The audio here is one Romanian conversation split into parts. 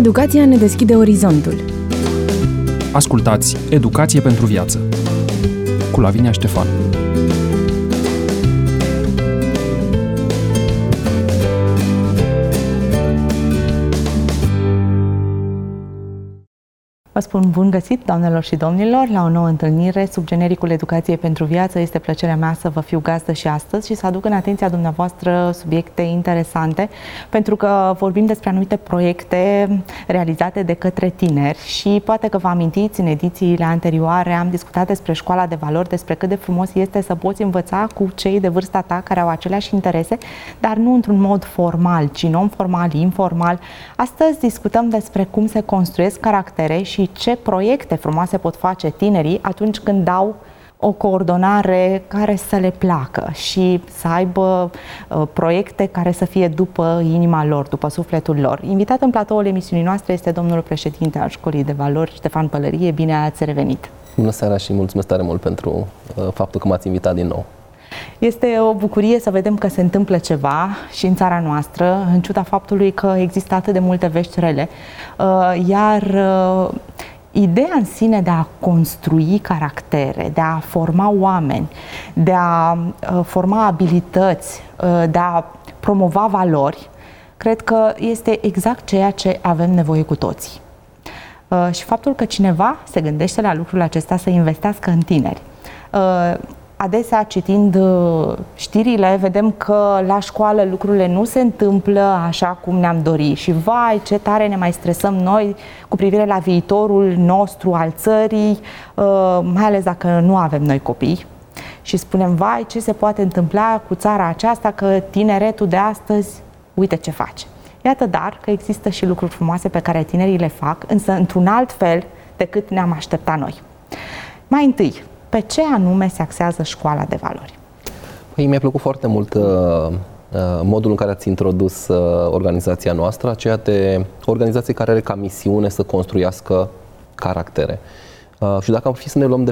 Educația ne deschide orizontul. Ascultați Educație pentru viață cu Lavinia Ștefan. Vă spun bun găsit, doamnelor și domnilor, la o nouă întâlnire sub genericul Educație pentru viață. Este plăcerea mea să vă fiu gazdă și astăzi și să aduc în atenția dumneavoastră subiecte interesante, pentru că vorbim despre anumite proiecte realizate de către tineri și poate că vă amintiți, în edițiile anterioare am discutat despre școala de valori, despre cât de frumos este să poți învăța cu cei de vârsta ta care au aceleași interese, dar nu într-un mod formal, ci non-formal, informal. Astăzi discutăm despre cum se construiesc caractere și ce proiecte frumoase pot face tinerii atunci când dau o coordonare care să le placă și să aibă proiecte care să fie după inima lor, după sufletul lor. Invitat în platoul emisiunii noastre este domnul președinte al Școlii de Valori, Ștefan Pălărie. Bine ați revenit! Bună seara și mulțumesc tare mult pentru faptul că m-ați invitat din nou. Este o bucurie să vedem că se întâmplă ceva și în țara noastră, în ciuda faptului că există atât de multe vești rele, iar ideea în sine de a construi caractere, de a forma oameni, de a forma abilități, de a promova valori, cred că este exact ceea ce avem nevoie cu toții. Și faptul că cineva se gândește la lucrul acesta să investească în tineri. Adesea, citind știrile, vedem că la școală lucrurile nu se întâmplă așa cum ne-am dorit și vai, ce tare ne mai stresăm noi cu privire la viitorul nostru al țării, mai ales dacă nu avem noi copii. Și spunem, vai, ce se poate întâmpla cu țara aceasta, că tineretul de astăzi, uite ce face. Iată dar că există și lucruri frumoase pe care tinerii le fac, însă într-un alt fel decât ne-am așteptat noi. Mai întâi, pe ce anume se axează Școala de Valori? Păi, mi-a plăcut foarte mult modul în care ați introdus organizația noastră, aceea de organizație care are ca misiune să construiască caractere. Și dacă am fi să ne luăm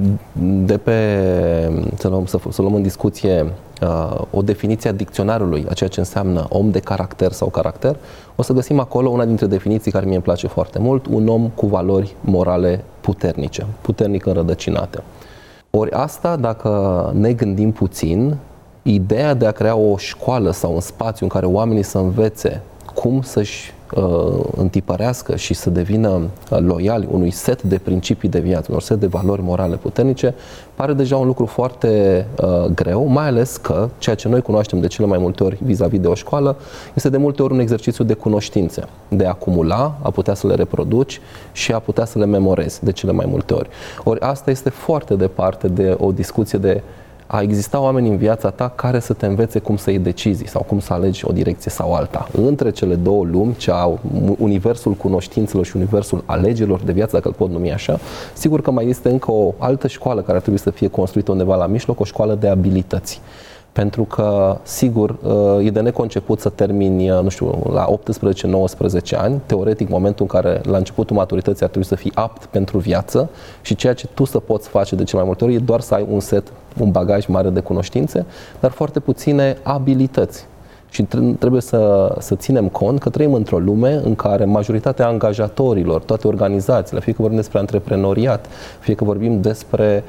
să luăm în discuție o definiție a dicționarului a ceea ce înseamnă om de caracter sau caracter, o să găsim acolo una dintre definiții care mie îmi place foarte mult, un om cu valori morale puternice, puternic înrădăcinate. Ori asta, dacă ne gândim puțin, ideea de a crea o școală sau un spațiu în care oamenii să învețe cum să-și întipărească și să devină loiali unui set de principii de viață, un set de valori morale puternice, pare deja un lucru foarte greu, mai ales că ceea ce noi cunoaștem de cele mai multe ori vis-a-vis de o școală este de multe ori un exercițiu de cunoștințe, de a acumula, a putea să le reproduci și a putea să le memorezi de cele mai multe ori. Ori asta este foarte departe de o discuție de a exista oameni în viața ta care să te învețe cum să iei decizii sau cum să alegi o direcție sau alta. Între cele două lumi, universul cunoștințelor și universul alegerilor de viață, dacă îl pot numi așa, sigur că mai este încă o altă școală care ar trebui să fie construită undeva la mijloc, o școală de abilități. Pentru că, sigur, e de neconceput să termini, nu știu, la 18-19 ani, teoretic momentul în care la începutul maturității ar trebui să fii apt pentru viață și ceea ce tu să poți face de cele mai multe ori e doar să ai un bagaj mare de cunoștințe, dar foarte puține abilități. Și trebuie să ținem cont că trăim într-o lume în care majoritatea angajatorilor, toate organizațiile, fie că vorbim despre antreprenoriat, fie că vorbim despre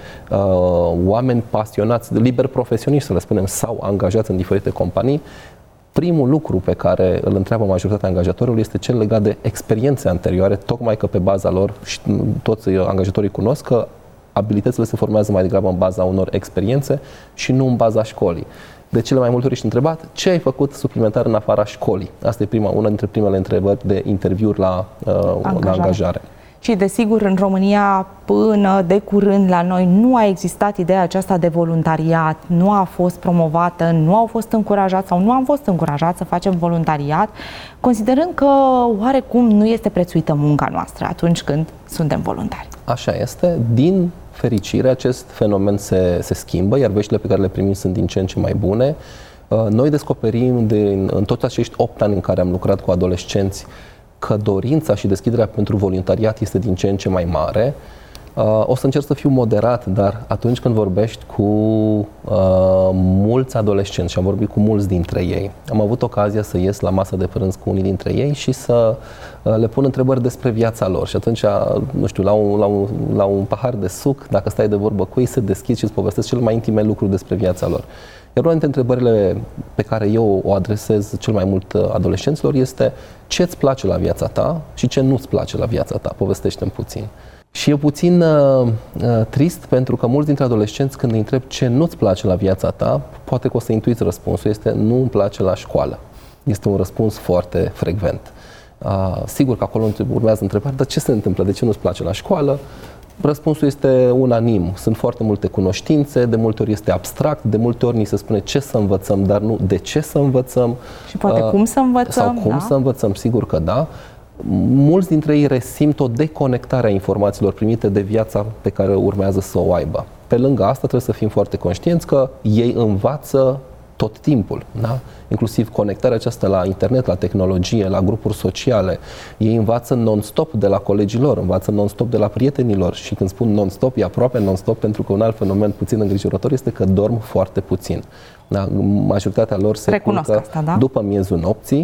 oameni pasionați, de liber profesioniști, să le spunem, sau angajați în diferite companii, primul lucru pe care îl întreabă majoritatea angajatorilor este cel legat de experiențe anterioare, tocmai că pe baza lor, și toți angajatorii cunosc că abilitățile se formează mai degrabă în baza unor experiențe și nu în baza școlii. De cele mai multe ori ești întrebat ce ai făcut suplimentar în afara școlii. Asta e una dintre primele întrebări de interviuri la angajare. Și desigur, în România, până de curând la noi, nu a existat ideea aceasta de voluntariat, nu a fost promovată, nu au fost încurajați sau nu am fost încurajați să facem voluntariat, considerând că oarecum nu este prețuită munca noastră atunci când suntem voluntari. Așa este. Din fericire, acest fenomen se schimbă, iar veștile pe care le primim sunt din ce în ce mai bune. Noi descoperim în toți acești 8 ani în care am lucrat cu adolescenți că dorința și deschiderea pentru voluntariat este din ce în ce mai mare. O să încerc să fiu moderat, dar atunci când vorbești cu mulți mulți adolescenți și am vorbit cu mulți dintre ei. Am avut ocazia să ies la masă de prânz cu unii dintre ei și să le pun întrebări despre viața lor. Și atunci, nu știu, la un pahar de suc, dacă stai de vorbă cu ei, se deschid și îți povestesc cele mai intime lucruri despre viața lor. Iar una dintre întrebările pe care eu o adresez cel mai mult adolescenților este: ce îți place la viața ta și ce nu îți place la viața ta? Povestește-mi puțin. Și e puțin trist, pentru că mulți dintre adolescenți, când îi întreb ce nu-ți place la viața ta, poate că o să intuiți răspunsul, este: nu îmi place la școală. Este un răspuns foarte frecvent. Sigur că acolo urmează întrebarea: dar ce se întâmplă? De ce nu-ți place la școală? Răspunsul este unanim. Sunt foarte multe cunoștințe, de multe ori este abstract, de multe ori ni se spune ce să învățăm, dar nu de ce să învățăm. Și poate cum să învățăm. Sau cum să învățăm, sigur că da. Mulți dintre ei resimt o deconectare a informațiilor primite de viața pe care urmează să o aibă. Pe lângă asta trebuie să fim foarte conștienți că ei învață tot timpul, da? Inclusiv conectarea aceasta la internet, la tehnologie, la grupuri sociale. Ei învață non-stop de la colegii lor, învață non-stop de la prietenii lor și când spun non-stop, e aproape non-stop, pentru că un alt fenomen puțin îngrijorător este că dorm foarte puțin. Da? Majoritatea lor se culcă asta, da? După miezul nopții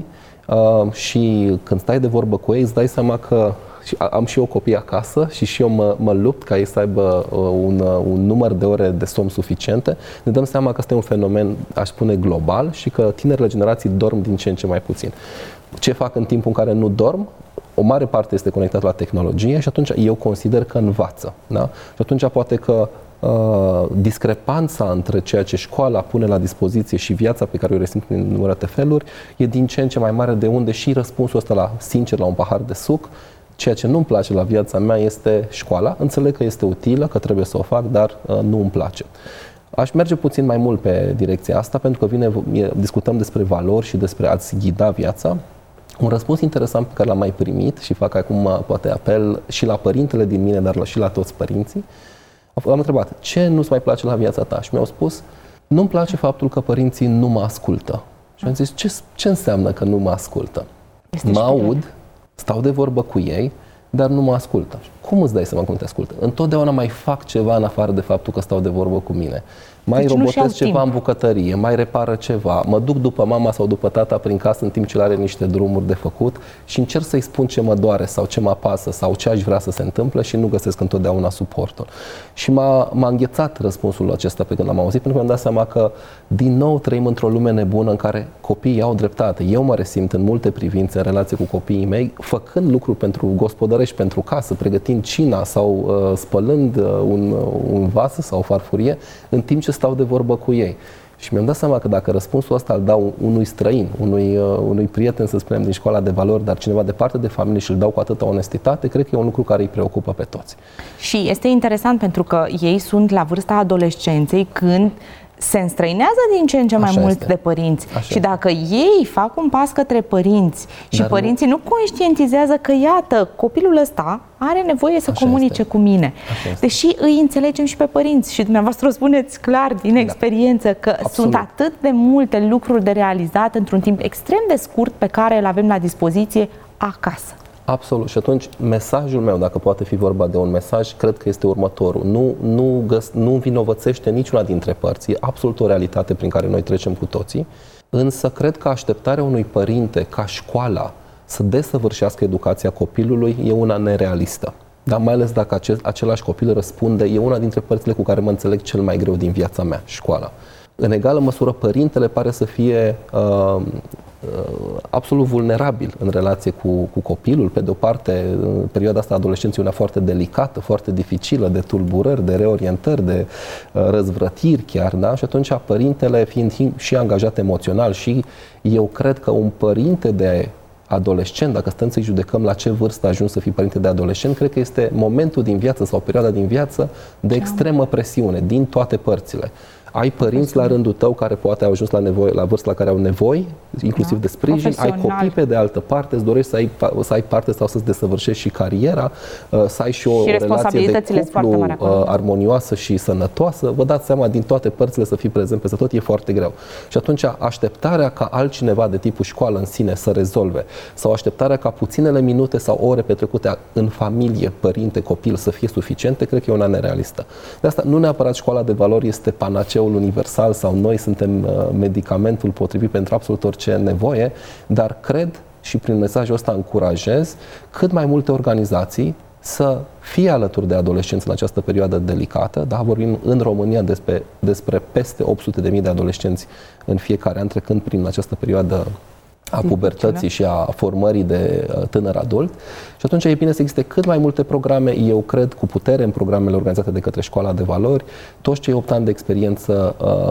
și când stai de vorbă cu ei îți dai seama că am și eu copii acasă și eu mă lupt ca ei să aibă un număr de ore de somn suficiente. Ne dăm seama că este un fenomen, aș spune, global și că tinerile generații dorm din ce în ce mai puțin. Ce fac în timpul în care nu dorm? O mare parte este conectată la tehnologie și atunci eu consider că învață. Da? Și atunci poate că discrepanța între ceea ce școala pune la dispoziție și viața pe care o resimt în numărate feluri e din ce în ce mai mare, de unde și răspunsul ăsta sincer la un pahar de suc: ceea ce nu-mi place la viața mea este școala. Înțeleg că este utilă, că trebuie să o fac, dar nu îmi place. Aș merge puțin mai mult pe direcția asta, pentru că discutăm despre valori și despre a-ți ghida viața. Un răspuns interesant pe care l-am mai primit și fac acum poate apel și la părintele din mine, dar și la toți părinții. Am întrebat: ce nu-ți mai place la viața ta? Și mi-au spus: nu-mi place faptul că părinții nu mă ascultă. Și am zis: ce înseamnă că nu mă ascultă? Mă aud, stau de vorbă cu ei, dar nu mă ascultă. Cum îți dai seama cum te ascultă? Întotdeauna mai fac ceva în afară de faptul că stau de vorbă cu mine. Mai robotez ceva în bucătărie, mai repară ceva, mă duc după mama sau după tata prin casă în timp ce are niște drumuri de făcut și încerc să-i spun ce mă doare sau ce mă apasă sau ce aș vrea să se întâmple și nu găsesc întotdeauna suportul. Și m-a înghețat răspunsul acesta pe când l-am auzit, pentru că mi-am dat seama că din nou trăim într-o lume nebună în care copiii au dreptate. Eu mă resimt în multe privințe în relație cu copiii mei, făcând lucruri pentru gospodărești, pentru casă, pregătind cina sau spălând un vas sau o farfurie, în timp ce stau de vorbă cu ei. Și mi-am dat seama că dacă răspunsul ăsta îl dau unui străin, unui prieten, să spunem, din școala de valori, dar cineva departe de familie și îl dau cu atâta onestitate, cred că e un lucru care îi preocupă pe toți. Și este interesant pentru că ei sunt la vârsta adolescenței când se înstrăinează din ce în ce mai mult de părinți. Și dacă ei fac un pas către părinți și părinții nu conștientizează că, iată, copilul ăsta are nevoie să comunice cu mine. Deși îi înțelegem și pe părinți și dumneavoastră o spuneți clar din experiență că sunt atât de multe lucruri de realizat într-un timp extrem de scurt pe care îl avem la dispoziție acasă. Absolut. Și atunci mesajul meu, dacă poate fi vorba de un mesaj, cred că este următorul. Nu învinovățește niciuna dintre părți. E absolut o realitate prin care noi trecem cu toții. Însă cred că așteptarea unui părinte ca școala să desăvârșească educația copilului e una nerealistă. Dar mai ales dacă același copil răspunde: e una dintre părțile cu care mă înțeleg cel mai greu din viața mea, școala. În egală măsură, părintele pare să fie absolut vulnerabil în relație cu copilul. Pe de o parte, în perioada asta adolescenței una foarte delicată, foarte dificilă, de tulburări, de reorientări, de răzvrătiri chiar, da? Și atunci părintele fiind și angajat emoțional și eu cred că un părinte de adolescent, dacă stăm să-i judecăm la ce vârstă a ajuns să fii părinte de adolescent, cred că este momentul din viață sau perioada din viață de extremă presiune din toate părțile. Ai părinți la rândul tău care poate au ajuns la vârstă la care au nevoi, inclusiv de sprijin, ai copii pe de altă parte, îți dorești să ai parte sau să-ți desăvârșești și cariera, să ai și o relație de cuplu armonioasă și sănătoasă. Vă dați seama, din toate părțile să fii prezent peste tot e foarte greu. Și atunci așteptarea ca altcineva de tipul școală în sine să rezolve sau așteptarea ca puținele minute sau ore petrecute în familie, părinte, copil să fie suficiente, cred că e una nerealistă. De asta nu neapărat școala de valori este panaceul panceul universal sau noi suntem medicamentul potrivit pentru absolut orice nevoie, dar cred și prin mesajul ăsta încurajez cât mai multe organizații să fie alături de adolescenți în această perioadă delicată. Da, vorbim în România despre peste 800.000 de adolescenți în fiecare an trecând prin această perioadă a pubertății și a formării de tânăr adult. Și atunci e bine să existe cât mai multe programe, eu cred cu putere în programele organizate de către Școala de Valori, toți cei 8 ani de experiență,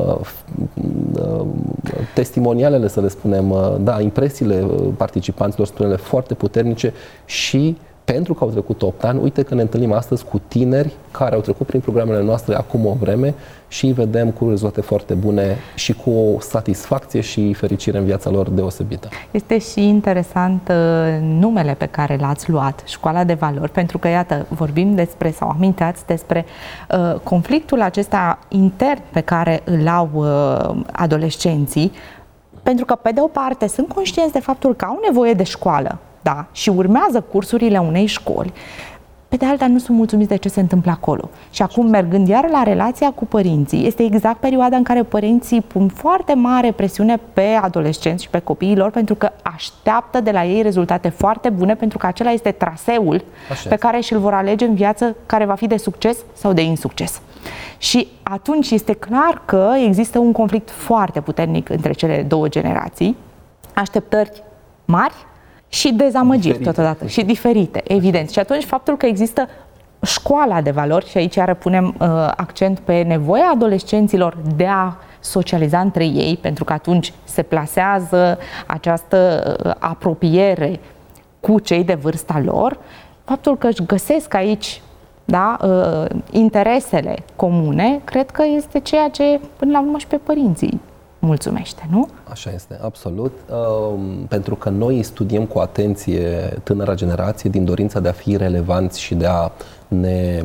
testimonialele, să le spunem, da, impresiile participanților sunt unele foarte puternice și pentru că au trecut 8 ani, uite că ne întâlnim astăzi cu tineri care au trecut prin programele noastre acum o vreme și îi vedem cu rezultate foarte bune și cu o satisfacție și fericire în viața lor deosebită. Este și interesant numele pe care l-ați luat, Școala de Valori, pentru că, iată, vorbim despre, sau aminteați despre conflictul acesta intern pe care îl au adolescenții, pentru că, pe de o parte, sunt conștienți de faptul că au nevoie de școală, da, și urmează cursurile unei școli, pe de alta nu sunt mulțumiți de ce se întâmplă acolo. Și acum, mergând iar la relația cu părinții, este exact perioada în care părinții pun foarte mare presiune pe adolescenți și pe copiii lor, pentru că așteaptă de la ei rezultate foarte bune, pentru că acela este traseul pe care și-l vor alege în viață, care va fi de succes sau de insucces. Și atunci este clar că există un conflict foarte puternic între cele două generații, așteptări mari și dezamăgiri totodată și diferite, evident. Și atunci faptul că există Școala de Valori, și aici iară punem accent pe nevoia adolescenților de a socializa între ei, pentru că atunci se plasează această apropiere cu cei de vârsta lor, faptul că își găsesc aici, da, interesele comune, cred că este ceea ce până la urmă și pe părinții mulțumește, nu? Așa este, absolut. Pentru că noi studiem cu atenție tânăra generație din dorința de a fi relevanți și de a ne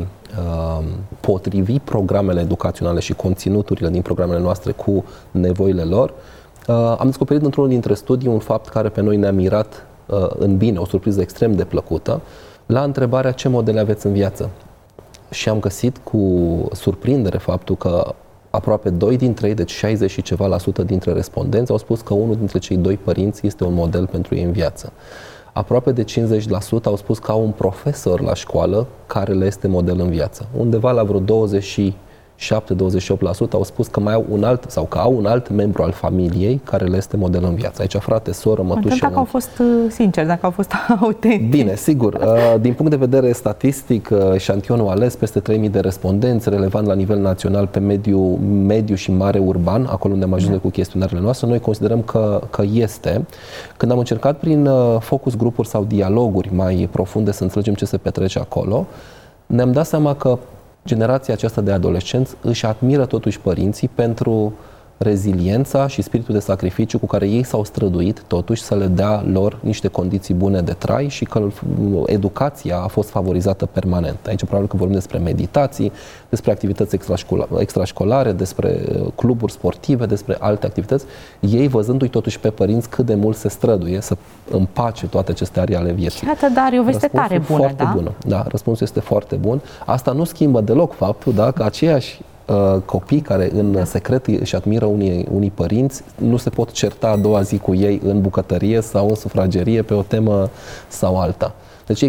potrivi programele educaționale și conținuturile din programele noastre cu nevoile lor. Am descoperit într-unul dintre studii un fapt care pe noi ne-a mirat în bine, o surpriză extrem de plăcută, la întrebarea ce modele aveți în viață. Și am găsit cu surprindere faptul că aproape 2 dintre ei, deci 60 și ceva % dintre respondenți, au spus că unul dintre cei 2 părinți este un model pentru ei în viață. Aproape de 50% au spus că au un profesor la școală care le este model în viață. Undeva la vreo 27-28% au spus că mai au un alt sau că au un alt membru al familiei care le este model în viață. Aici frate, soră, mătușă. Dacă au fost sinceri, dacă au fost autentici. Bine, sigur. Din punct de vedere statistic, eșantionul ales peste 3000 de respondenți, relevant la nivel național pe mediu și mare urban, acolo unde am ajuns cu chestionarele noastre, noi considerăm că este. Când am încercat prin focus grupuri sau dialoguri mai profunde să înțelegem ce se petrece acolo, ne-am dat seama că generația aceasta de adolescenți își admiră totuși părinții pentru reziliența și spiritul de sacrificiu cu care ei s-au străduit totuși să le dea lor niște condiții bune de trai și că educația a fost favorizată permanent. Aici probabil că vorbim despre meditații, despre activități extrașcolare, despre cluburi sportive, despre alte activități, ei văzându-i totuși pe părinți cât de mult se străduie să împace toate aceste arii ale vieții. Iată, dar e o veste tare bună, foarte bună. Da, răspunsul este foarte bun. Asta nu schimbă deloc faptul, da, că aceiași copii care în secret își admiră unii părinți nu se pot certa a doua zi cu ei în bucătărie sau în sufragerie pe o temă sau alta. Deci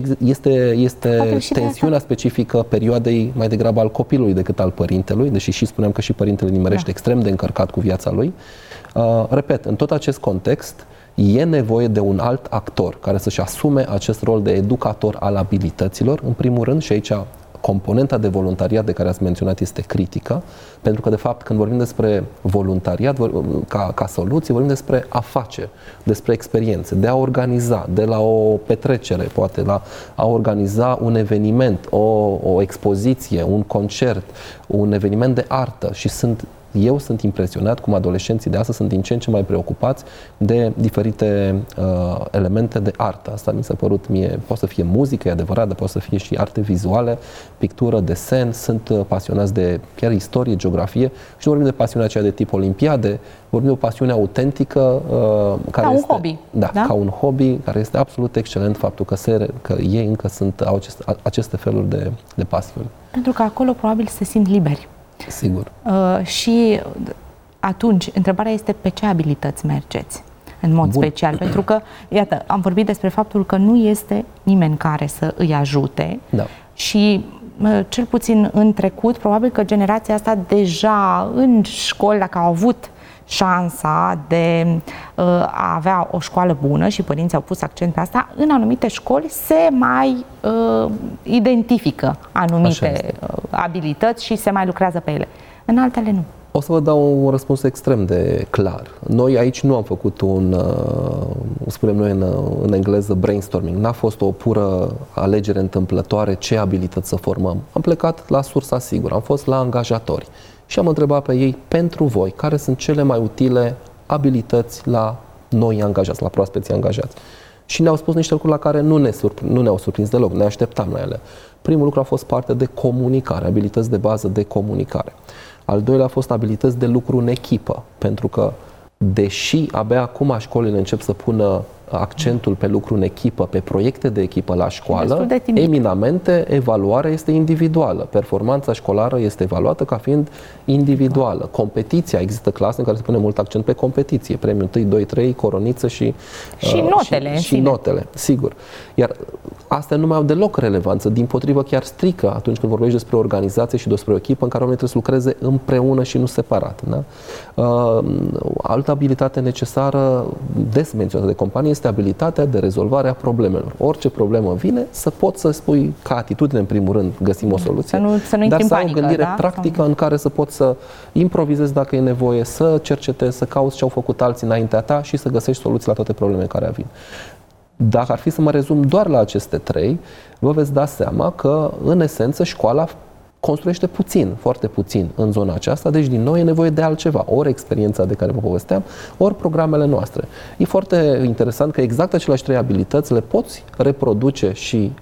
este tensiunea specifică perioadei mai degrabă al copilului decât al părintelui, deși și spuneam că și părintele nimerește extrem de încărcat cu viața lui. Repet, în tot acest context e nevoie de un alt actor care să-și asume acest rol de educator al abilităților, în primul rând, și aici componenta de voluntariat de care ați menționat este critică, pentru că, de fapt, când vorbim despre voluntariat ca soluție, vorbim despre a face, despre experiențe, de a organiza, de la o petrecere, poate, la a organiza un eveniment, o expoziție, un concert, un eveniment de artă și eu sunt impresionat cum adolescenții de astăzi sunt din ce în ce mai preocupați de diferite elemente de artă. Asta mi s-a părut mie, poate să fie muzică, e adevărat, dar poate să fie și arte vizuale, pictură, desen, sunt pasionați de chiar istorie, geografie și nu vorbim de pasiunea aceea de tip olimpiade, vorbim de o pasiune autentică care ca este, un hobby. Da, ca un hobby, care este absolut excelent faptul că ei încă au aceste feluri de pasiuni. Pentru că acolo probabil se simt liberi. Sigur. Și atunci, întrebarea este pe ce abilități mergeți în mod special, pentru că, iată, am vorbit despre faptul că nu este nimeni care să îi ajute și cel puțin în trecut, probabil că generația asta deja în școli, dacă au avut șansa de a avea o școală bună și părinții au pus accent pe asta, în anumite școli se mai identifică anumite abilități și se mai lucrează pe ele. În altele nu. O să vă dau un răspuns extrem de clar. Noi aici nu am făcut spunem noi în engleză, brainstorming. N-a fost o pură alegere întâmplătoare ce abilități să formăm. Am plecat la sursa sigură, am fost la angajatori și am întrebat pe ei, pentru voi, care sunt cele mai utile abilități la noi angajați, la proaspeții angajați. Și ne-au spus niște lucruri la care nu ne-au surprins deloc, ne așteptam la ele. Primul lucru a fost partea de comunicare, abilități de bază de comunicare. Al doilea a fost abilități de lucru în echipă, pentru că deși abia acum școlile încep să pună accentul pe lucru în echipă, pe proiecte de echipă la școală, eminamente evaluarea este individuală. Performanța școlară este evaluată ca fiind individuală. Competiția, există clase în care se pune mult accent pe competiție, premiul 1, 2, 3, coroniță și notele. Și notele, sigur. Iar astea nu mai au deloc relevanță, dimpotrivă chiar strică atunci când vorbești despre organizație și despre o echipă în care oamenii trebuie să lucreze împreună și nu separat. Da? Altă abilitate necesară, des menționată de companie, este abilitatea de rezolvare a problemelor. Orice problemă vine, să poți să spui ca atitudine, în primul rând, găsim o soluție, dar să ai o gândire practică în care să poți să improvizezi dacă e nevoie, să cercetezi, să cauți ce au făcut alții înaintea ta și să găsești soluții la toate problemele care vin. Dacă ar fi să mă rezum doar la aceste trei, vă veți da seama că, în esență, școala construiește puțin, foarte puțin în zona aceasta, deci din nou e nevoie de altceva, ori experiența de care vă povesteam, ori programele noastre. E foarte interesant că exact aceleași trei abilități le poți reproduce și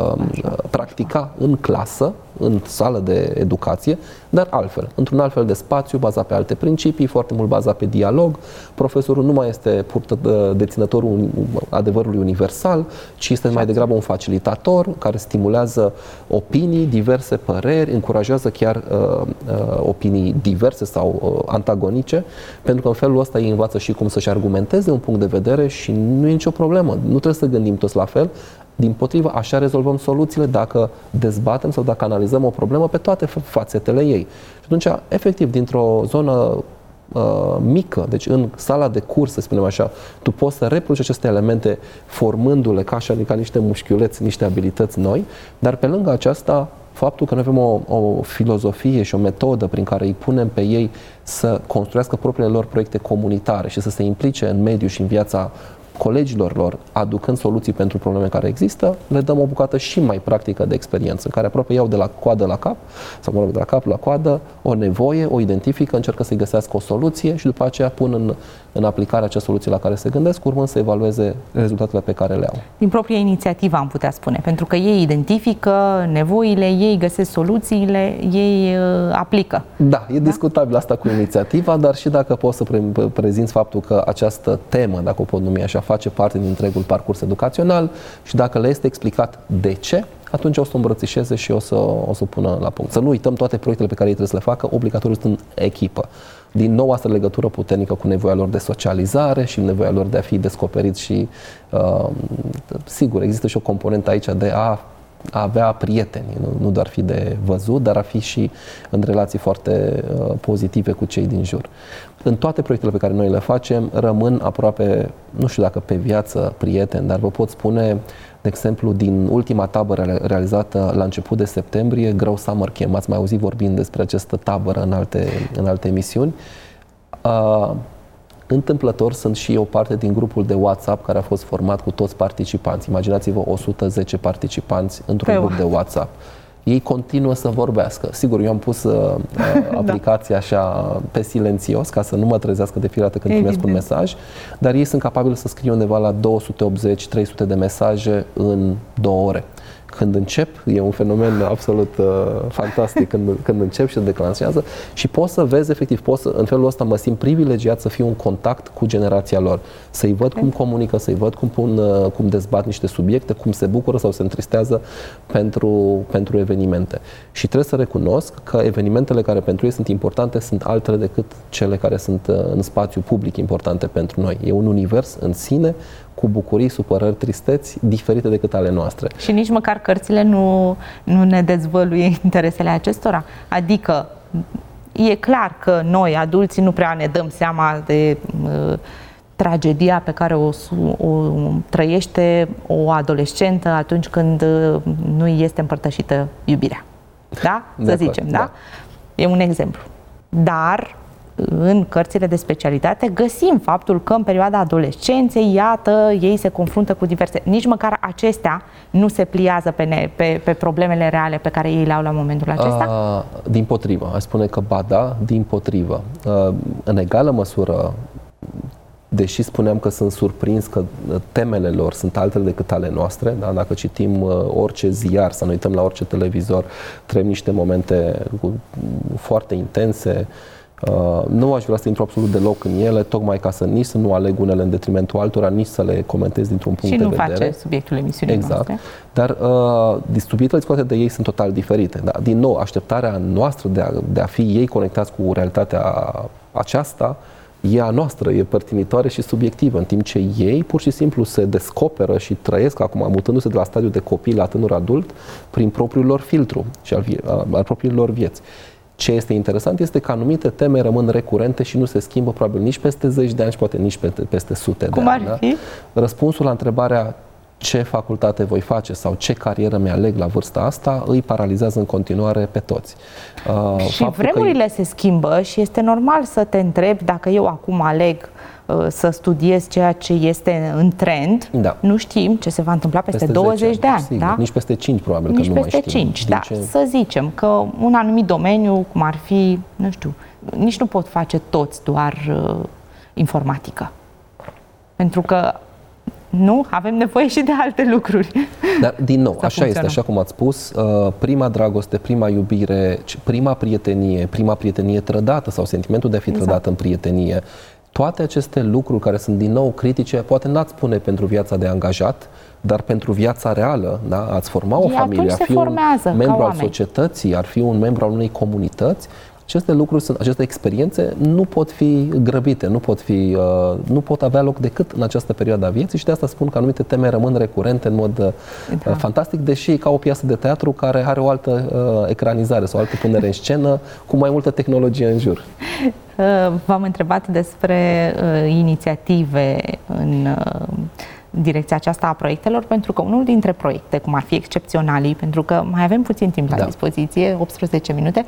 practica în clasă, în sală de educație, dar altfel, într-un alt fel de spațiu, bazat pe alte principii, foarte mult bazat pe dialog. Profesorul nu mai este deținătorul adevărului universal, ci este mai degrabă un facilitator care stimulează opinii, diverse păreri, încurajează chiar opinii diverse sau antagonice, pentru că în felul ăsta ei învață și cum să-și argumenteze un punct de vedere și nu e nicio problemă. Nu trebuie să gândim toți la fel. Dimpotrivă, așa rezolvăm soluțiile dacă dezbatem sau dacă analizăm o problemă pe toate fațetele ei. Și atunci, efectiv, dintr-o zonă mică, deci în sala de curs, să spunem așa, tu poți să reproduci aceste elemente formându-le ca niște mușchiuleți, niște abilități noi, dar pe lângă aceasta, faptul că noi avem o filozofie și o metodă prin care îi punem pe ei să construiască propriile lor proiecte comunitare și să se implice în mediu și în viața colegilor lor, aducând soluții pentru probleme care există, le dăm o bucată și mai practică de experiență, în care aproape iau de la coadă la cap, sau de la cap la coadă, o nevoie, o identifică, încercă să-i găsească o soluție și după aceea pun în aplicare acea soluție la care se gândesc, urmând să evalueze rezultatele pe care le au. Din propria inițiativă, am putea spune, pentru că ei identifică nevoile, ei găsesc soluțiile, ei aplică. Da, e discutabil asta cu inițiativa, dar și dacă poți să prezinți faptul că această temă, dacă o pot numi așa, face parte din întregul parcurs educațional și dacă le este explicat de ce, atunci o să o îmbrățișeze și o să o pună la punct. Să nu uităm toate proiectele pe care ei trebuie să le facă, obligatoriu sunt în echipă. Din nou, asta legătură puternică cu nevoia lor de socializare și nevoia lor de a fi descoperiți și, sigur, există și o componentă aici de a avea prieteni, nu doar fi de văzut, dar a fi și în relații foarte pozitive cu cei din jur. În toate proiectele pe care noi le facem, rămân aproape, nu știu dacă pe viață, prieteni, dar vă pot spune, de exemplu, din ultima tabără realizată la început de septembrie, Grow Summer Camp, ați mai auzit vorbind despre această tabără în alte emisiuni. Întâmplător sunt și o parte din grupul de WhatsApp care a fost format cu toți participanți. Imaginați-vă 110 participanți într-un grup de WhatsApp. Ei continuă să vorbească. Sigur, eu am pus aplicația așa pe silențios ca să nu mă trezească de fiecare dată când primesc un mesaj, dar ei sunt capabili să scrie undeva la 280-300 de mesaje în 2 ore. Când încep, e un fenomen absolut fantastic când încep și se declanșează și poți să vezi efectiv, în felul ăsta mă simt privilegiat să fiu în contact cu generația lor, să-i văd cum comunică, să-i văd cum dezbat niște subiecte, cum se bucură sau se întristează pentru evenimente. Și trebuie să recunosc că evenimentele care pentru ei sunt importante sunt altele decât cele care sunt în spațiu public importante pentru noi. E un univers în sine cu bucurii, supărări, tristeți diferite decât ale noastre. Și nici măcar cărțile nu ne dezvăluie interesele acestora. Adică e clar că noi, adulții, nu prea ne dăm seama de tragedia pe care o trăiește o adolescentă atunci când nu este împărtășită iubirea. Da? Să zicem, da? E un exemplu. Dar în cărțile de specialitate găsim faptul că în perioada adolescenței, iată, ei se confruntă cu diverse... Nici măcar acestea nu se pliază pe problemele reale pe care ei le au la momentul acesta? Dimpotrivă. Aș spune că ba da, dimpotrivă. În egală măsură, deși spuneam că sunt surprins că temele lor sunt altele decât ale noastre, da? Dacă citim orice ziar, să ne uităm la orice televizor, trăim niște momente foarte intense. Nu aș vrea să intru absolut deloc în ele, tocmai ca nici să nu aleg unele în detrimentul altora, nici să le comentez dintr-un punct de vedere. Și nu face subiectul emisiunii noastre. Dar subiectele discutate de ei sunt total diferite. Da? Din nou, așteptarea noastră de a fi ei conectați cu realitatea aceasta e a noastră, e părtinitoare și subiectivă, în timp ce ei pur și simplu se descoperă și trăiesc acum, mutându-se de la stadiul de copil la tânăr adult, prin propriul lor filtru și al propriilor lor vieți. Ce este interesant este că anumite teme rămân recurente și nu se schimbă probabil nici peste zeci de ani și poate nici peste sute de ani. Cum ar fi? Da? Răspunsul la întrebarea ce facultate voi face sau ce carieră mi-aleg la vârsta asta îi paralizează în continuare pe toți. Și vremurile se schimbă și este normal să te întrebi dacă eu acum aleg să studiez ceea ce este în trend, nu știm ce se va întâmpla peste 20 de ani. Sigur, da? Nici peste 5 probabil nici că nu mai știm. Nici peste 5, da. Să zicem că un anumit domeniu, cum ar fi, nu știu, nici nu pot face toți doar informatică. Pentru că nu, avem nevoie și de alte lucruri. Dar, din nou, așa este, așa cum ați spus, prima dragoste, prima iubire, prima prietenie trădată sau sentimentul de a fi trădat în prietenie, toate aceste lucruri care sunt din nou critice, poate n-ați spune pentru viața de angajat, dar pentru viața reală, da? Ați forma o familie, ar fi un membru al societății, ar fi un membru al unei comunități. Aceste lucruri, aceste experiențe nu pot fi grăbite, nu pot avea loc decât în această perioadă a vieții și de asta spun că anumite teme rămân recurente în mod fantastic, deși e ca o piesă de teatru care are o altă ecranizare sau o altă punere în scenă cu mai multă tehnologie în jur. V-am întrebat despre inițiative în direcția aceasta a proiectelor, pentru că unul dintre proiecte, cum ar fi Excepționalii, pentru că mai avem puțin timp la dispoziție, 18 minute,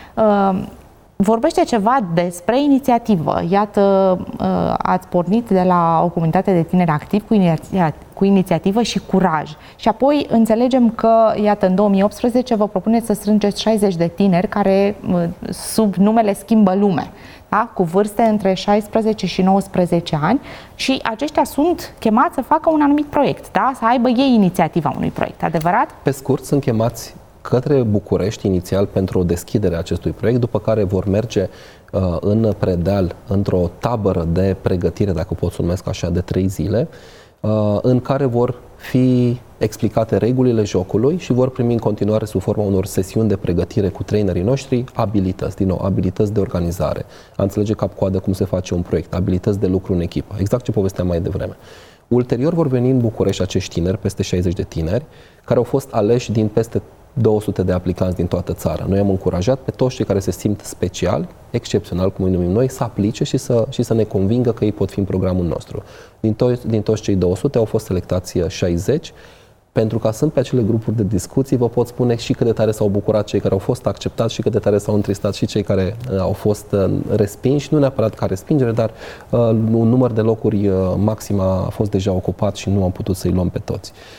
vorbește ceva despre inițiativă. Iată, ați pornit de la o comunitate de tineri activi cu inițiativă și curaj. Și apoi înțelegem că, iată, în 2018 vă propuneți să strângeți 60 de tineri care, sub numele Schimbă Lume, da? Cu vârste între 16 și 19 ani și aceștia sunt chemați să facă un anumit proiect, da? Să aibă ei inițiativa unui proiect, adevărat? Pe scurt, sunt chemați către București inițial pentru o deschidere a acestui proiect, după care vor merge în Predeal într-o tabără de pregătire, dacă pot să numesc așa, de 3 zile, în care vor fi explicate regulile jocului și vor primi în continuare sub forma unor sesiuni de pregătire cu trainerii noștri abilități, din nou, abilități de organizare, a înțelege cap-coadă cum se face un proiect, abilități de lucru în echipă, exact ce povesteam mai devreme. Ulterior vor veni în București acești tineri, peste 60 de tineri, care au fost aleși din peste 200 de aplicanți din toată țara. Noi am încurajat pe toți cei care se simt special, excepțional, cum îi numim noi, să aplice și să ne convingă că ei pot fi în programul nostru. Din toți cei 200 au fost selectați 60, pentru că sunt pe acele grupuri de discuții, vă pot spune și cât de tare s-au bucurat cei care au fost acceptați și cât de tare s-au întristat și cei care au fost respinși, nu neapărat ca respingere, dar un număr de locuri maxim a fost deja ocupat și nu am putut să-i luăm pe toți.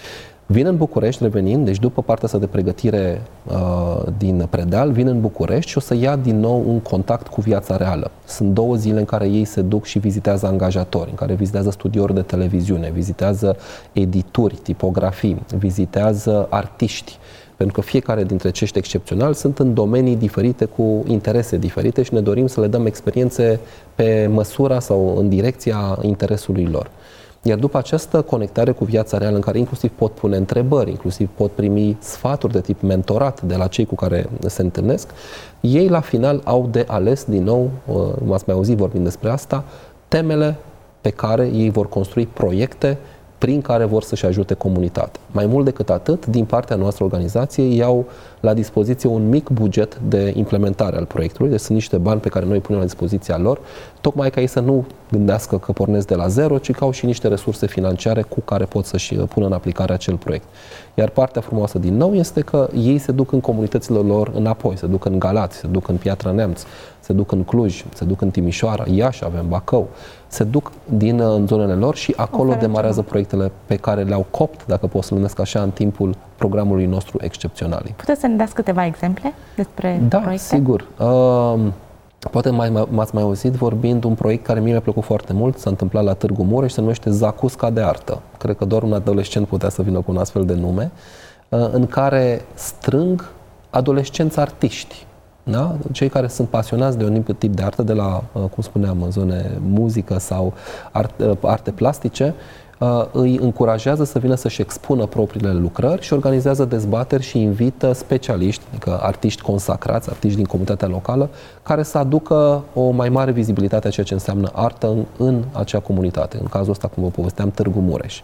Vin în București, revenind, deci după partea asta de pregătire din Predeal, vin în București și o să ia din nou un contact cu viața reală. Sunt 2 zile în care ei se duc și vizitează angajatori, în care vizitează studiouri de televiziune, vizitează edituri, tipografii, vizitează artiști. Pentru că fiecare dintre acești excepționali sunt în domenii diferite, cu interese diferite și ne dorim să le dăm experiențe pe măsura sau în direcția interesului lor. Iar după această conectare cu viața reală, în care inclusiv pot pune întrebări, inclusiv pot primi sfaturi de tip mentorat de la cei cu care se întâlnesc, ei la final au de ales din nou, m-ați mai auzit vorbind despre asta, temele pe care ei vor construi proiecte prin care vor să-și ajute comunitatea. Mai mult decât atât, din partea noastră organizației iau la dispoziție un mic buget de implementare al proiectului, deci sunt niște bani pe care noi îi punem la dispoziția lor, tocmai ca ei să nu gândească că pornesc de la zero, ci că au și niște resurse financiare cu care pot să-și pună în aplicare acel proiect. Iar partea frumoasă din nou este că ei se duc în comunitățile lor înapoi, se duc în Galați, se duc în Piatra Neamț, se duc în Cluj, se duc în Timișoara, Iași, avem Bacău, se duc în zonele lor și acolo demarează proiectele pe care le-au copt, dacă pot să numesc așa, în timpul programului nostru excepțional. Puteți să ne dați câteva exemple despre proiecte? Da, sigur. Poate m-ați mai auzit vorbind un proiect care mie mi-a plăcut foarte mult, s-a întâmplat la Târgu Mureș, se numește Zacusca de artă. Cred că doar un adolescent putea să vină cu un astfel de nume, în care strâng adolescenți artiști. Da? Cei care sunt pasionați de un tip de artă, de la, cum spuneam, în zone muzică sau arte plastice, îi încurajează să vină să-și expună propriile lucrări și organizează dezbateri și invită specialiști, adică artiști consacrați, artiști din comunitatea locală, care să aducă o mai mare vizibilitate a ceea ce înseamnă artă în acea comunitate. În cazul ăsta, cum vă povesteam, Târgu Mureș.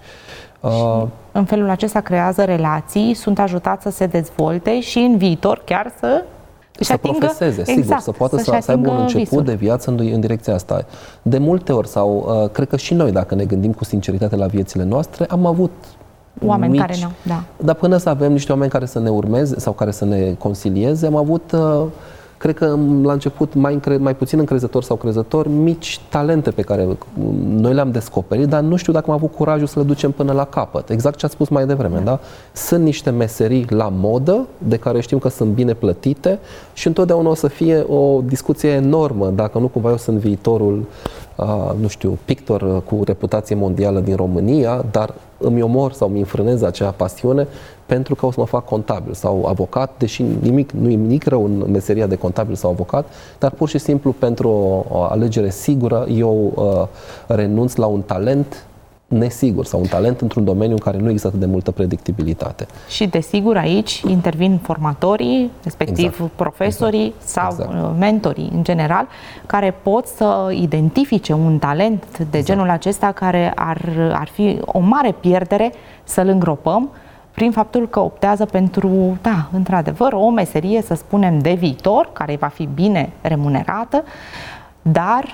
În felul acesta creează relații, sunt ajutați să se dezvolte și în viitor chiar să profeseze, sigur, exact, să poată să aibă un început visul de viață în direcția asta. De multe ori, sau cred că și noi, dacă ne gândim cu sinceritate la viețile noastre, am avut oameni care ne-au, da. Dar până să avem niște oameni care să ne urmeze sau care să ne consilieze, am avut, cred că la început mai puțin încrezători sau crezători, mici talente pe care noi le-am descoperit, dar nu știu dacă am avut curajul să le ducem până la capăt. Exact ce ați spus mai devreme, da? Sunt niște meserii la modă, de care știm că sunt bine plătite și întotdeauna o să fie o discuție enormă, dacă nu cumva eu sunt viitorul, nu știu, pictor cu reputație mondială din România, dar îmi omor sau îmi înfrânez acea pasiune pentru că o să mă fac contabil sau avocat, deși nu e nimic rău în meseria de contabil sau avocat, dar pur și simplu pentru o alegere sigură eu renunț la un talent nesigur sau un talent într-un domeniu în care nu există atât de multă predictibilitate. Și desigur aici intervin formatorii, respectiv profesorii sau mentorii în general, care pot să identifice un talent de genul acesta care ar fi o mare pierdere să-l îngropăm prin faptul că optează pentru, da, într-adevăr, o meserie, să spunem, de viitor, care va fi bine remunerată, dar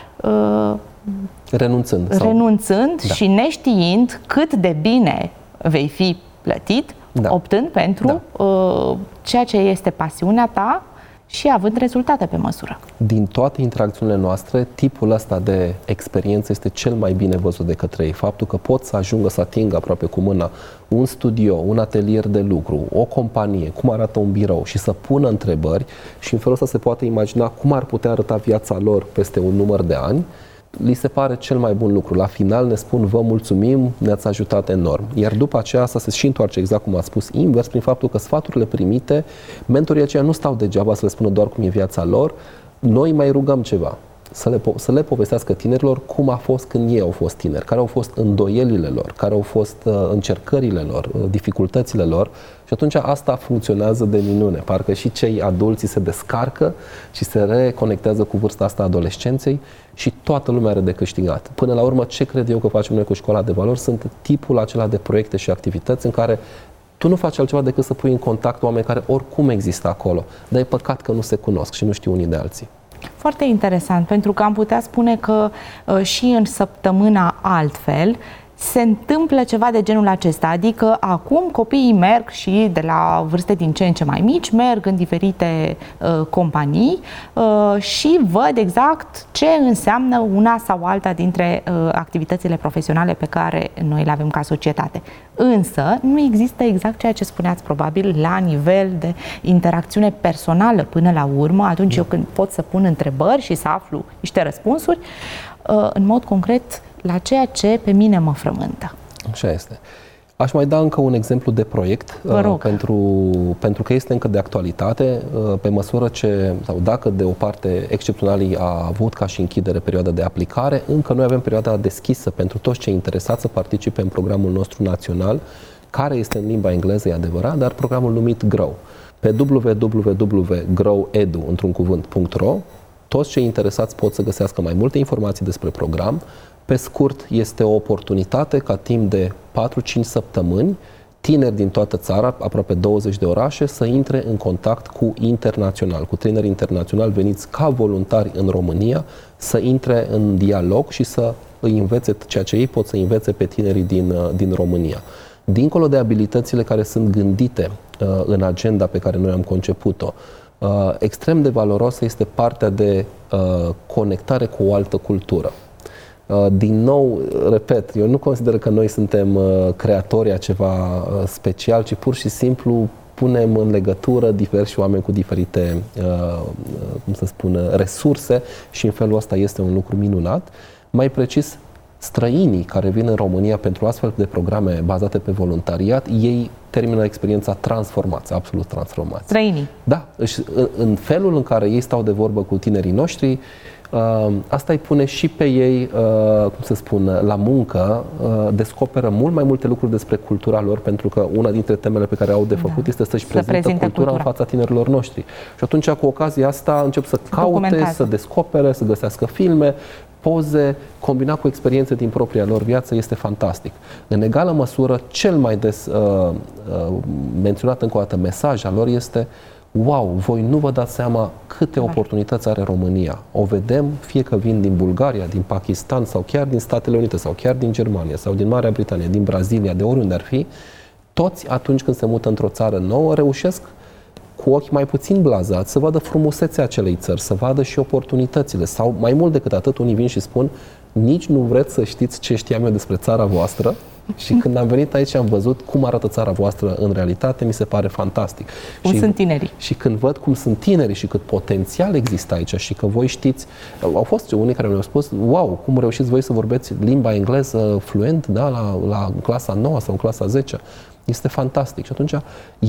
renunțând da. Și neștiind cât de bine vei fi plătit, da. Optând pentru ceea ce este pasiunea ta și având rezultate pe măsură. Din toate interacțiunile noastre, tipul ăsta de experiență este cel mai bine văzut de către ei. Faptul că pot să ajungă să atingă aproape cu mâna un studio, un atelier de lucru, o companie, cum arată un birou și să pună întrebări și în felul ăsta se poate imagina cum ar putea arăta viața lor peste un număr de ani, li se pare cel mai bun lucru. La final ne spun vă mulțumim, ne-ați ajutat enorm. Iar după aceea asta se și întoarce exact cum a spus, invers, prin faptul că sfaturile primite, mentorii aceia nu stau degeaba să le spună doar cum e viața lor, noi mai rugăm ceva. Să le povestească tinerilor cum a fost când ei au fost tineri, care au fost îndoielile lor, care au fost încercările lor, dificultățile lor și atunci asta funcționează de minune. Parcă și cei adulți se descarcă și se reconectează cu vârsta asta adolescenței și toată lumea are de câștigat. Până la urmă, ce cred eu că facem noi cu Școala de Valori sunt tipul acela de proiecte și activități în care tu nu faci altceva decât să pui în contact oameni care oricum există acolo, dar e păcat că nu se cunosc și nu știu unii de alții. Foarte interesant, pentru că am putea spune că și în săptămâna Altfel se întâmplă ceva de genul acesta, adică acum copiii merg și de la vârste din ce în ce mai mici, merg în diferite companii și văd exact ce înseamnă una sau alta dintre activitățile profesionale pe care noi le avem ca societate. Însă nu există exact ceea ce spuneați probabil la nivel de interacțiune personală până la urmă, atunci eu când pot să pun întrebări și să aflu niște răspunsuri, în mod concret la ceea ce pe mine mă frământă. Așa este. Aș mai da încă un exemplu de proiect, pentru că este încă de actualitate, pe măsură ce, sau dacă de o parte excepționalii a avut ca și închidere perioada de aplicare, încă noi avem perioada deschisă pentru toți cei interesați să participe în programul nostru național, care este în limba engleză, e adevărat, dar programul numit GROW. Pe www.growedu, într-un cuvânt.ro, toți cei interesați pot să găsească mai multe informații despre program. Pe scurt, este o oportunitate ca timp de 4-5 săptămâni, tineri din toată țara, aproape 20 de orașe, să intre în contact cu internațional, cu tineri internaționali veniți ca voluntari în România, să intre în dialog și să îi învețe ceea ce ei pot să învețe pe tinerii din România. Dincolo de abilitățile care sunt gândite în agenda pe care noi am conceput-o, extrem de valoroasă este partea de conectare cu o altă cultură. Din nou, repet, eu nu consider că noi suntem creatorii a ceva special, ci pur și simplu punem în legătură diversi oameni cu diferite, resurse și în felul ăsta este un lucru minunat. Mai precis, străinii care vin în România pentru astfel de programe bazate pe voluntariat, ei termină experiența transformați, absolut transformați. Străinii? Da, în felul în care ei stau de vorbă cu tinerii noștri, asta îi pune și pe ei, la muncă, descoperă mult mai multe lucruri despre cultura lor, pentru că una dintre temele pe care au de făcut este să-și prezinte cultura în fața tinerilor noștri. Și atunci, cu ocazia asta, încep să caute, să descopere, să găsească filme, poze, combinat cu experiențe din propria lor viață, este fantastic. În egală măsură, cel mai des menționat încă o dată mesaj al lor este: wow, voi nu vă dați seama câte oportunități are România. O vedem, fie că vin din Bulgaria, din Pakistan sau chiar din Statele Unite sau chiar din Germania sau din Marea Britanie, din Brazilia, de oriunde ar fi, toți atunci când se mută într-o țară nouă reușesc cu ochi mai puțin blazați să vadă frumusețea acelei țări, să vadă și oportunitățile. Sau mai mult decât atât, unii vin și spun: nici nu vreți să știți ce știam eu despre țara voastră. Și când am venit aici am văzut cum arată țara voastră în realitate, mi se pare fantastic. Cum sunt tinerii. Și când văd cum sunt tinerii și cât potențial există aici și că voi știți, au fost unii care mi-au spus: wow, cum reușiți voi să vorbeți limba engleză fluent, da, la clasa 9 sau în clasa 10. Este fantastic. Și atunci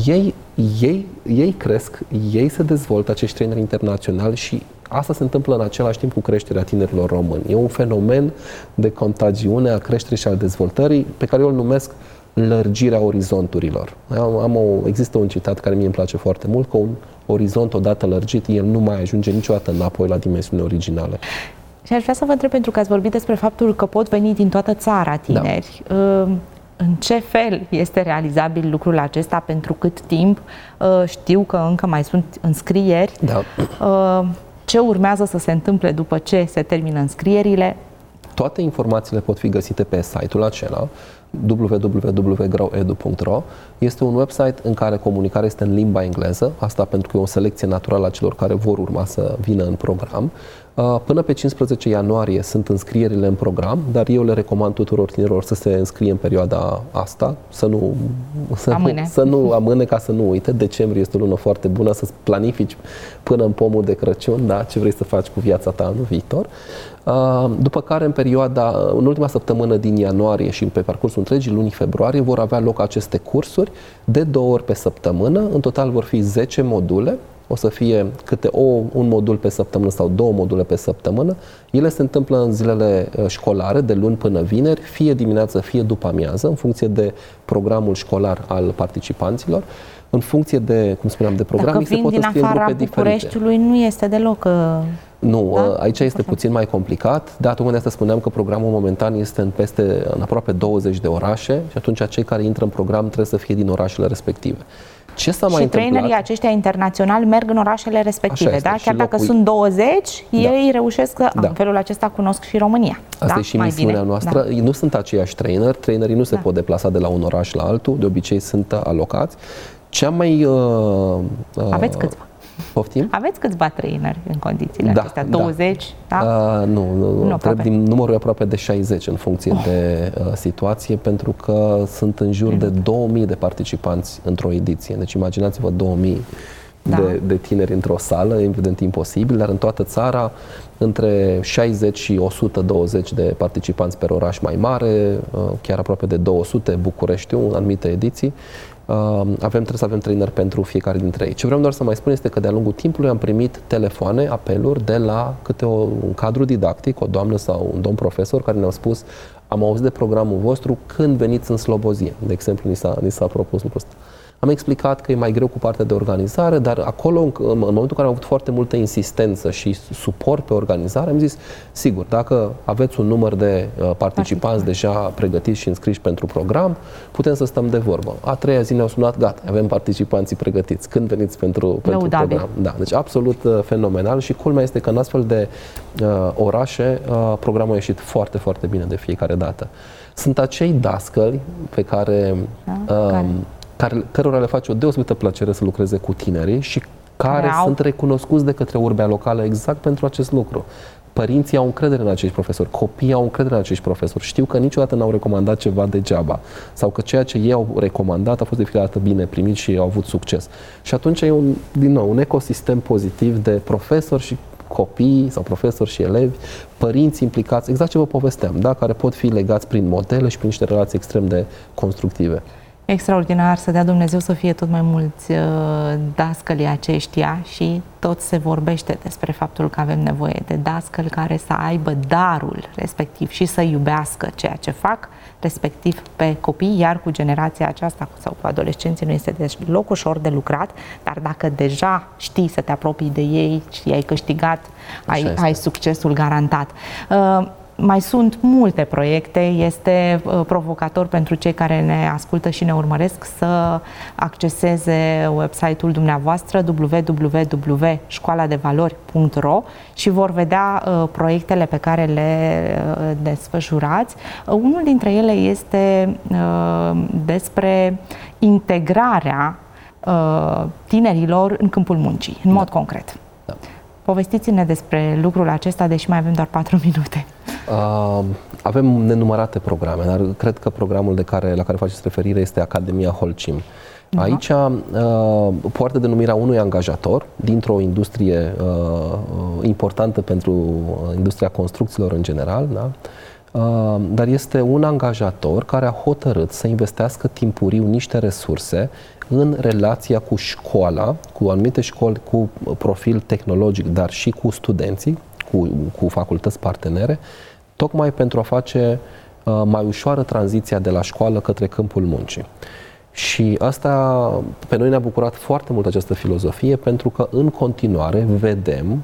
ei cresc, ei se dezvoltă, acești traineri internaționali, și asta se întâmplă în același timp cu creșterea tinerilor români. E un fenomen de contagiune a creșterii și al dezvoltării pe care eu îl numesc lărgirea orizonturilor. Există un citat care mie îmi place foarte mult, că un orizont odată lărgit, el nu mai ajunge niciodată înapoi la dimensiunile originale. Și aș vrea să vă întreb, pentru că ați vorbit despre faptul că pot veni din toată țara tineri. Da. În ce fel este realizabil lucrul acesta? Pentru cât timp? Știu că încă mai sunt înscrieri. Da. Ce urmează să se întâmple după ce se termină înscrierile? Toate informațiile pot fi găsite pe site-ul acela, www.growedu.ro. Este un website în care comunicarea este în limba engleză, asta pentru că e o selecție naturală a celor care vor urma să vină în program. Până pe 15 ianuarie sunt înscrierile în program, dar eu le recomand tuturor tinerilor să se înscrie în perioada asta, să nu amâne, ca să nu uite. Decembrie este o lună foarte bună să-ți planifici până în pomul de Crăciun, da, ce vrei să faci cu viața ta anul viitor. După care în ultima săptămână din ianuarie și pe parcursul întregii lunii februarie vor avea loc aceste cursuri de 2 ori pe săptămână. În total vor fi 10 module. O să fie câte un modul pe săptămână sau 2 module pe săptămână. Ele se întâmplă în zilele școlare, de luni până vineri, fie dimineață, fie după amiază, în funcție de programul școlar al participanților. În funcție de, cum spuneam, de program, se pot înscrie în grupe diferite. Bucureștiului nu este deloc... Nu, da? Aici este puțin mai complicat, dar tocmai de asta spuneam că programul momentan este în aproape 20 de orașe și atunci cei care intră în program trebuie să fie din orașele respective. Ce s-a mai și întâmplat? trainerii aceștia internaționali merg în orașele respective, este, da? Chiar dacă locui... sunt 20, ei reușesc să, în felul acesta cunosc și România. Asta e și misiunea noastră. Nu sunt aceiași traineri, trainerii nu se pot deplasa de la un oraș la altul, de obicei sunt alocați. Cea mai... Aveți câțiva? Poftim? Aveți câțiva traineri în condițiile acestea? 20? Da? Nu, trebuie din numărul aproape de 60 în funcție de situație, pentru că sunt în jur de 2000 de participanți într-o ediție. Deci imaginați-vă 2000 de tineri într-o sală, evident imposibil, dar în toată țara între 60 și 120 de participanți per oraș mai mare, chiar aproape de 200, Bucureștiu, în anumite ediții. Trebuie să avem trainer pentru fiecare dintre ei. Ce vreau doar să mai spun este că de-a lungul timpului am primit telefoane, apeluri de la câte un cadru didactic, o doamnă sau un domn profesor care ne-au spus: am auzit de programul vostru, când veniți în Slobozia? De exemplu, ni s-a propus lucrul ăsta. Am explicat că e mai greu cu partea de organizare, dar acolo, în momentul în care am avut foarte multă insistență și suport pe organizare, am zis, sigur, dacă aveți un număr de participanți deja pregătiți și înscriși pentru program, putem să stăm de vorbă. A treia zi ne-au sunat, gata, avem participanții pregătiți. Când veniți pentru program? Da, deci absolut fenomenal și culmea este că în astfel de orașe programul a ieșit foarte, foarte bine de fiecare dată. Sunt acei dascăli pe care... cărora le face o deosebită plăcere să lucreze cu tinerii și care sunt recunoscuți de către urbea locală exact pentru acest lucru. Părinții au încredere în acești profesori, copiii au încredere în acești profesori, știu că niciodată n-au recomandat ceva degeaba sau că ceea ce ei au recomandat a fost de fiecare dată bine primit și au avut succes. Și atunci e din nou un ecosistem pozitiv de profesori și copii sau profesori și elevi, părinți implicați, exact ce vă povesteam, da? Care pot fi legați prin modele și prin niște relații extrem de constructive. Extraordinar, să dea Dumnezeu să fie tot mai mulți dascăli aceștia și tot se vorbește despre faptul că avem nevoie de dascăli care să aibă darul respectiv și să iubească ceea ce fac, respectiv pe copii, iar cu generația aceasta sau cu adolescenții nu este deloc ușor de lucrat, dar dacă deja știi să te apropii de ei și ai câștigat, ai succesul garantat. Mai sunt multe proiecte, este provocator pentru cei care ne ascultă și ne urmăresc să acceseze website-ul dumneavoastră www.școaladevalori.ro și vor vedea proiectele pe care le desfășurați. Unul dintre ele este despre integrarea tinerilor în câmpul muncii, în mod concret. Povestiți-ne despre lucrul acesta, deși mai avem doar 4 minute. Avem nenumărate programe, dar cred că programul la care faceți referire este Academia Holcim. Aici poartă denumirea unui angajator dintr-o industrie importantă pentru industria construcțiilor în general, da? Dar este un angajator care a hotărât să investească timpuriu niște resurse în relația cu școala, cu anumite școli cu profil tehnologic, dar și cu studenții, cu facultăți partenere, tocmai pentru a face mai ușoară tranziția de la școală către câmpul muncii. Și asta, pe noi ne-a bucurat foarte mult această filozofie, pentru că în continuare vedem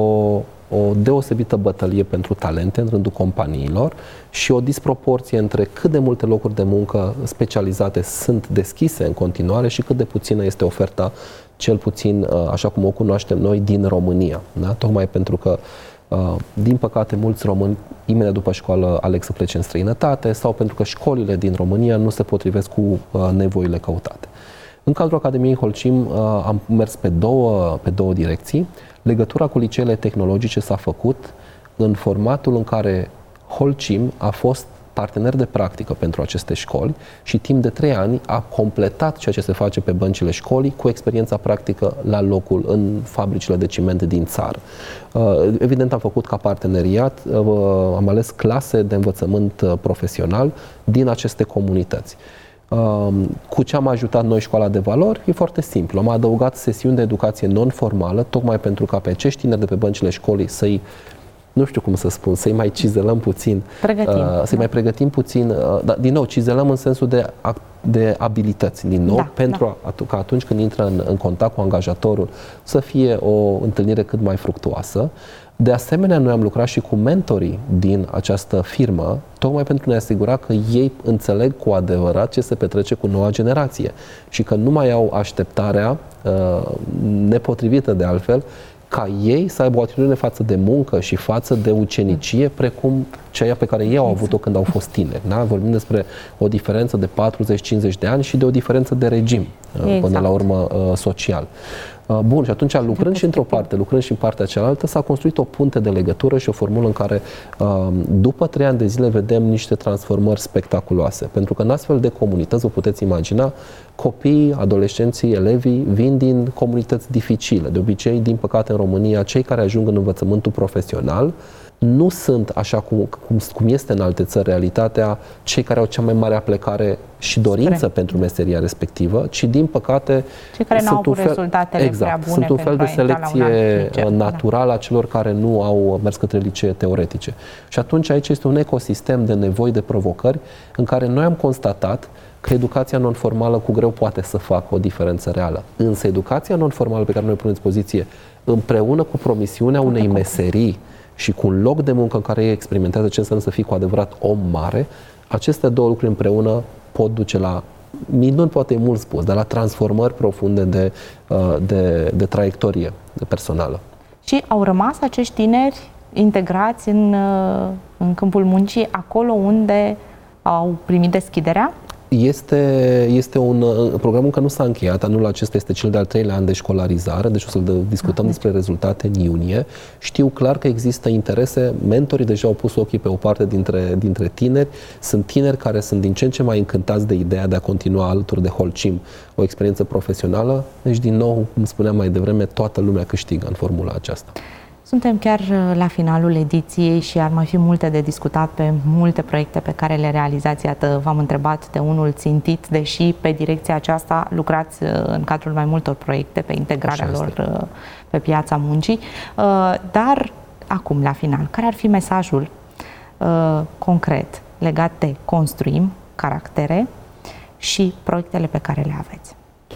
o deosebită bătălie pentru talente în rândul companiilor și o disproporție între cât de multe locuri de muncă specializate sunt deschise în continuare și cât de puțină este oferta, cel puțin așa cum o cunoaștem noi, din România. Da? Tocmai pentru că, din păcate, mulți români imediat după școală aleg să plece în străinătate sau pentru că școlile din România nu se potrivesc cu nevoile căutate. În cadrul Academiei Holcim am mers pe două direcții. Legătura cu liceele tehnologice s-a făcut în formatul în care Holcim a fost partener de practică pentru aceste școli și timp de 3 ani a completat ceea ce se face pe băncile școlii cu experiența practică la locul, în fabricile de ciment din țară. Evident, am făcut ca parteneriat, am ales clase de învățământ profesional din aceste comunități. Cu ce am ajutat noi Școala de Valori? E foarte simplu. Am adăugat sesiuni de educație non-formală, tocmai pentru ca pe acești tineri de pe băncile școlii să-i, nu știu cum să spun, să-i mai cizelăm puțin, să-i mai pregătim puțin, dar din nou, cizelăm în sensul de abilități, din nou, ca atunci când intră în contact cu angajatorul să fie o întâlnire cât mai fructuoasă. De asemenea, noi am lucrat și cu mentorii din această firmă, tocmai pentru a ne asigura că ei înțeleg cu adevărat ce se petrece cu noua generație și că nu mai au așteptarea nepotrivită de altfel ca ei să aibă o atitudine față de muncă și față de ucenicie precum ceea pe care ei au avut-o când au fost tineri. Da? Vorbim despre o diferență de 40-50 de ani și de o diferență de regim, până la urmă social. Bun, și atunci lucrând și într-o parte, lucrând și în partea cealaltă, s-a construit o punte de legătură și o formulă în care după 3 ani de zile vedem niște transformări spectaculoase. Pentru că în astfel de comunități, vă puteți imagina, copiii, adolescenții, elevii vin din comunități dificile. De obicei, din păcate, în România, cei care ajung în învățământul profesional nu sunt, așa cum este în alte țări realitatea, cei care au cea mai mare aplecare și dorință pentru meseria respectivă, ci din păcate cei care nu au avut rezultatele prea bune, sunt un fel de selecție naturală a celor care nu au mers către licee teoretice. Și atunci aici este un ecosistem de nevoi, de provocări, în care noi am constatat că educația non-formală cu greu poate să facă o diferență reală. Însă educația non-formală pe care noi o punem în dispoziție, împreună cu promisiunea unei meserii și cu un loc de muncă în care ei experimentează ce înseamnă să fii cu adevărat om mare, aceste două lucruri împreună pot duce la, minuni poate e mult spus, dar la transformări profunde de traiectorie personală. Și au rămas acești tineri integrați în câmpul muncii, acolo unde au primit deschiderea? Este un program încă nu s-a încheiat. Anul acesta este cel de-al 3-lea an de școlarizare, deci o să discutăm despre rezultate în iunie. Știu clar că există interese, mentorii deja au pus ochii pe o parte dintre tineri. Sunt tineri care sunt din ce în ce mai încântați de ideea de a continua alături de Holcim o experiență profesională. Deci, din nou, cum spuneam mai devreme, toată lumea câștigă în formula aceasta. Suntem chiar la finalul ediției și ar mai fi multe de discutat pe multe proiecte pe care le realizați. Iată, v-am întrebat de unul țintit, deși pe direcția aceasta lucrați în cadrul mai multor proiecte pe integrarea lor pe piața muncii. Dar acum, la final, care ar fi mesajul concret legat de Construim caractere și proiectele pe care le aveți?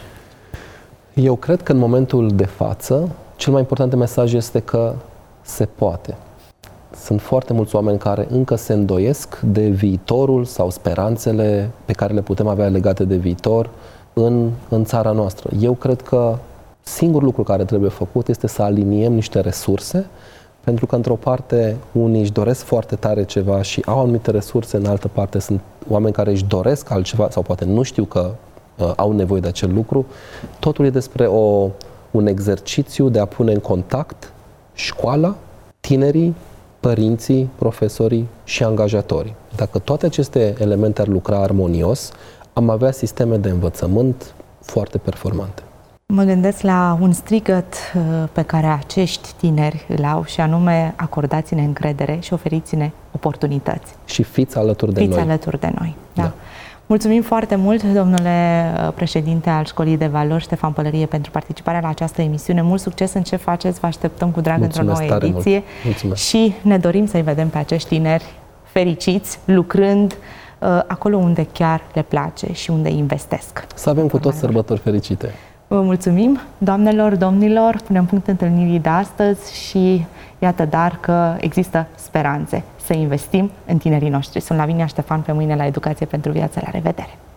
Eu cred că în momentul de față cel mai important mesaj este că se poate. Sunt foarte mulți oameni care încă se îndoiesc de viitorul sau speranțele pe care le putem avea legate de viitor în țara noastră. Eu cred că singurul lucru care trebuie făcut este să aliniem niște resurse, pentru că într-o parte unii își doresc foarte tare ceva și au anumite resurse, în altă parte sunt oameni care își doresc altceva sau poate nu știu că au nevoie de acel lucru. Totul e despre un exercițiu de a pune în contact școala, tinerii, părinții, profesorii și angajatorii. Dacă toate aceste elemente ar lucra armonios, am avea sisteme de învățământ foarte performante. Mă gândesc la un strigăt pe care acești tineri îl au și anume: acordați-ne încredere și oferiți-ne oportunități. Și fiți alături de noi. Fiți alături de noi, da. Mulțumim foarte mult, domnule președinte al Școlii de Valori, Ștefan Pălărie, pentru participarea la această emisiune. Mult succes în ce faceți, vă așteptăm cu drag într-o nouă ediție și ne dorim să-i vedem pe acești tineri fericiți, lucrând acolo unde chiar le place și unde investesc. Să avem cu toți sărbători fericite! Vă mulțumim, doamnelor, domnilor, punem punct întâlnirii de astăzi și iată dar că există speranțe să investim în tinerii noștri. Sunt Lavinia Ștefan, pe mâine la Educație pentru Viață. La revedere!